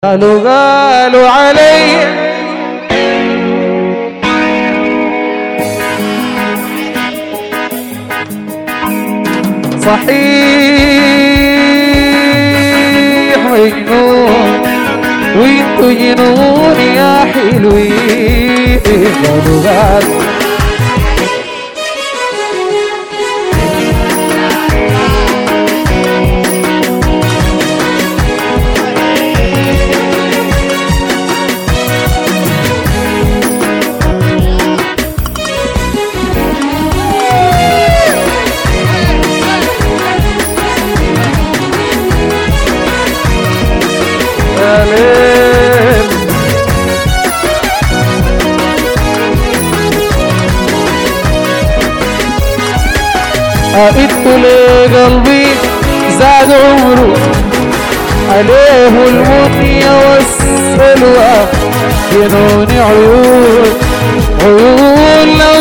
قالوا علي صحيح مجنون وانتو جنون يا حلوين. قالوا انتو لقلبي زاد عمره عليه المنية والسلوى جنون عيون لو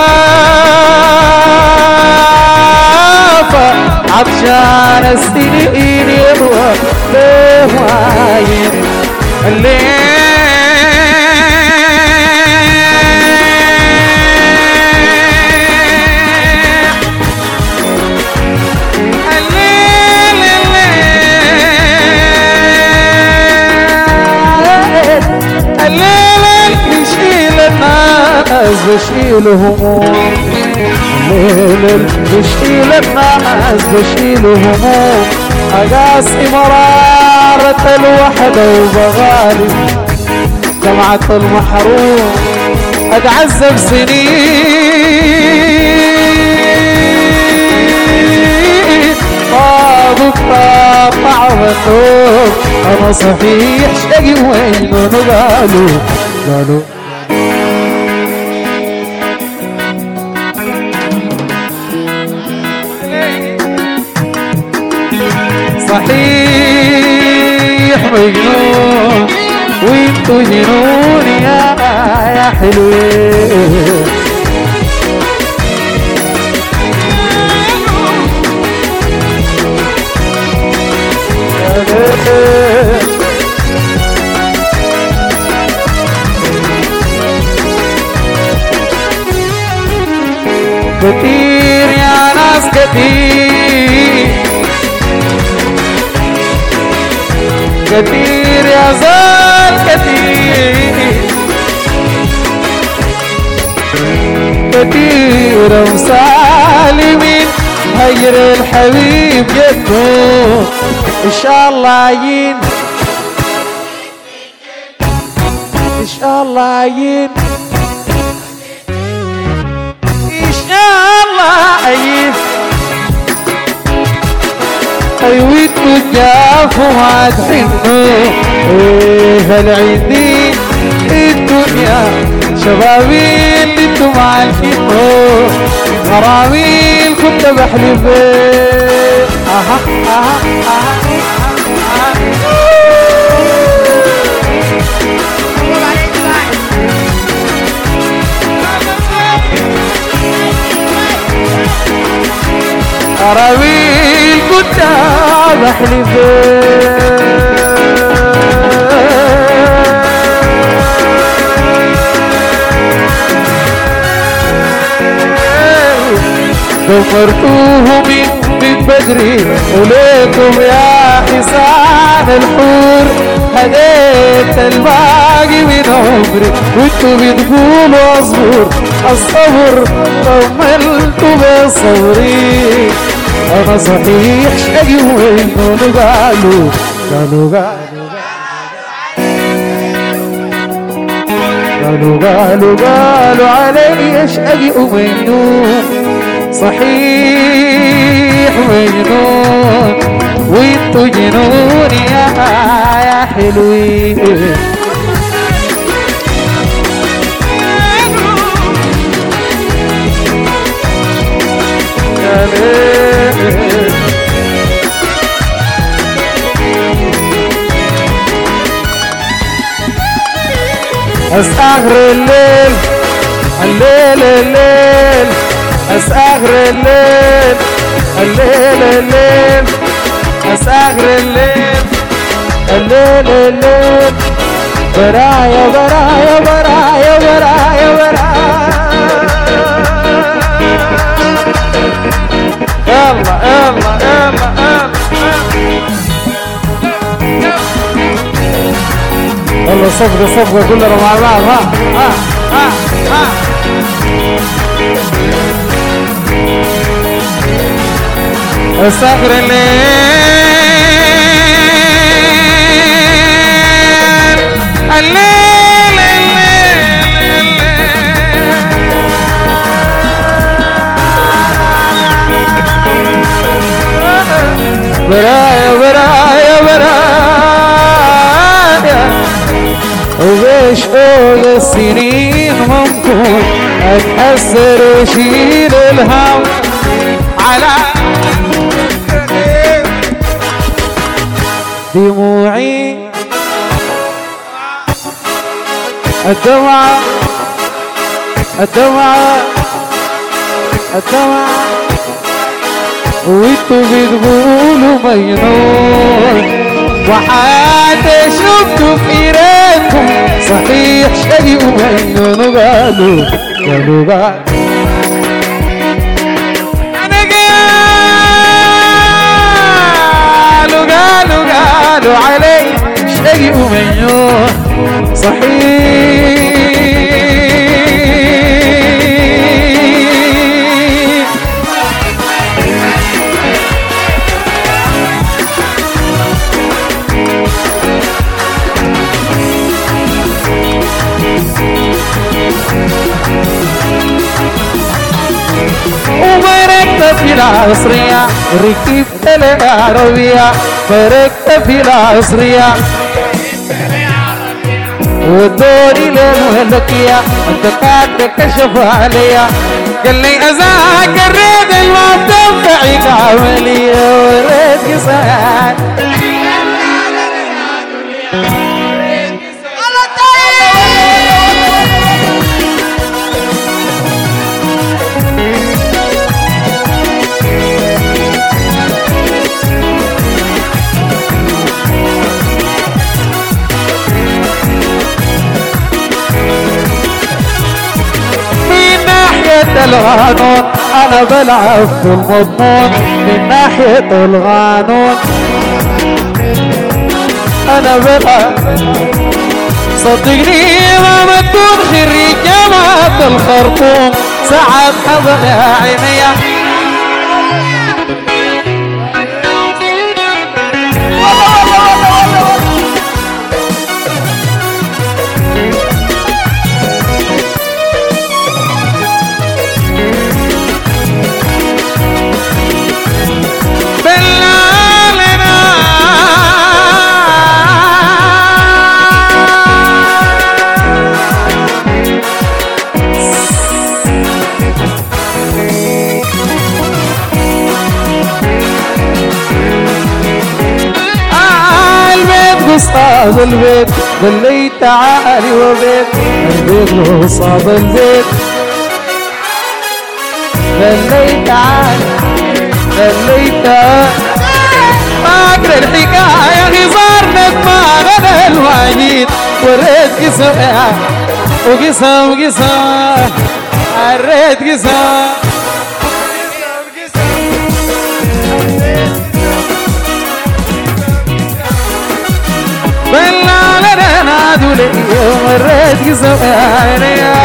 شافه عطشان السنين يروى ليه واين الليل بشيل هموم الليل بشيل الناس بشيل هموم أقاسي مرارة الوحدة وبغالي دمعة المحروم أتعذب سنين طابق طعم النوم أنا صحيح شقي وين قالوا صحيح مجنون وانتو جنون يا حلوين. كتير يا ناس كتير يا زال كتير مسالمين هجر الحبيب جدو إن شاء الله عين إن شاء الله عين إن شاء الله عين ويتو جافوا ما تحنوا ايه العيدين الدنيا شبابين انتو معلمين غرامين كنت بحلف غرامين كنت بحلف دمرتوه من بدري وليكم يا حصان الحور هديت الباقي من عمري وانتو بتقولوا اصبر الصبر طمنتوا بصبري انا صحيح شقي وين قالوا علي شقي ومجنون صحيح مجنون وانتو جنون يا حلوين. أسهر الليل أسهر الليل أسهر الليل الليل الليل برايا برايا برايا برايا برايا يلا يلا يلا يلا صفقة صفقة كلنا مع بعض ها استغفر الليل الليل الليل برايا برايا برايا وبيش فوق السنين ممكن اتحسر واشيل الهم على دموعي الدمعة الدمعة الدمعة وانتو بتقولوا مجنون وحتى شفتوا في ايديكم صحيح شيء مجنون قالوا قالوا علي شيء مجنون صحيح وبركت في العصرية ركبت العربية بركت في العصرية ودوري للملكية انت قاعد كشف عليا قال لي اذاك الريد ما بتنفعك عملية وريد قصاد القانون انا بلعب في المضمون من ناحية القانون انا بلعب صدقني ما بتكون خريج جامعة الخرطوم ساعات حضر يا عينيا صاب البيت قال تعالي وبيت البيت وصاب البيت قال تعالي فاكر الحكاية هزار ندمان الوعيد وريت قصة عريت قصة بلا لنا نادوا لي مريت قصة عينيا